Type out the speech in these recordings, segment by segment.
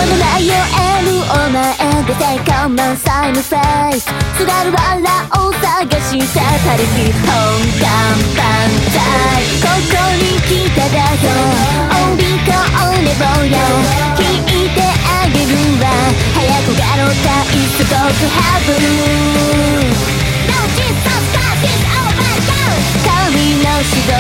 のないよ M お前でさえカンマンサイムフェイスすがるわらを探してパリピ本願万歳ここに来ただよオリコンレボや聞いてあげるわ早くがろうたいすごくハブNo Jesus Christ is all my God 神の仕事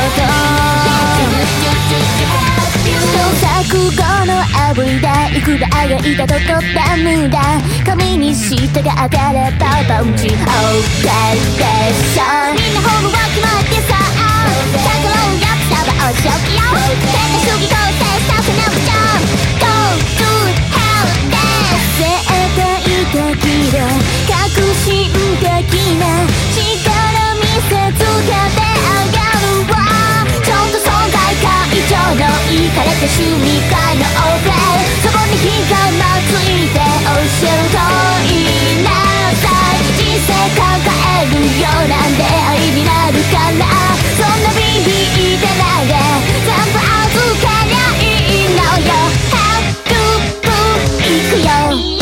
試行錯誤のあぶりだいくらあがいたとこダムだ神に従ってればバウンチオーケーでしょみんなホームワーク決まってさタコロンやったらおしょきよ天下主義構成させなくちゃ Go to hell です絶対的で革新的な力見せつけてあげるわちょっと損害会長のイカれた趣味会のオフレそこに火がまついて教えるといいなさい人生抱えるようなんで愛になるからそんなビビってないで全部預けりゃいいのよ Help to いくよ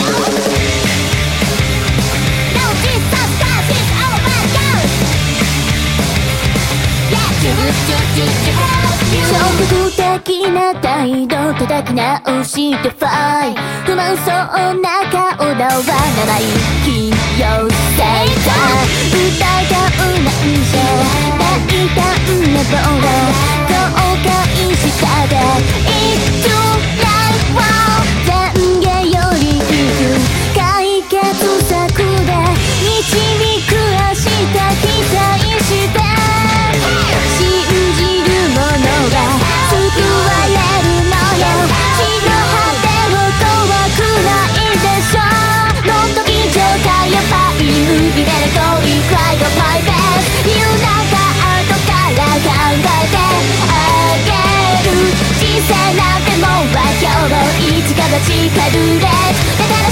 消極的な態度叩き直してファイ不満そうな顔だわ長いよせいか歌いたうなんじゃ大胆なボーラ後悔したで一来は前言より低く解決策で導く明日期待して信じるものは救われるのよ地の果てを怖くないでしょもっと以上かやばい入れる恋くらいのマイベス理由なんか後から考えてあげる人生なんてもんは今日もいつかが近るです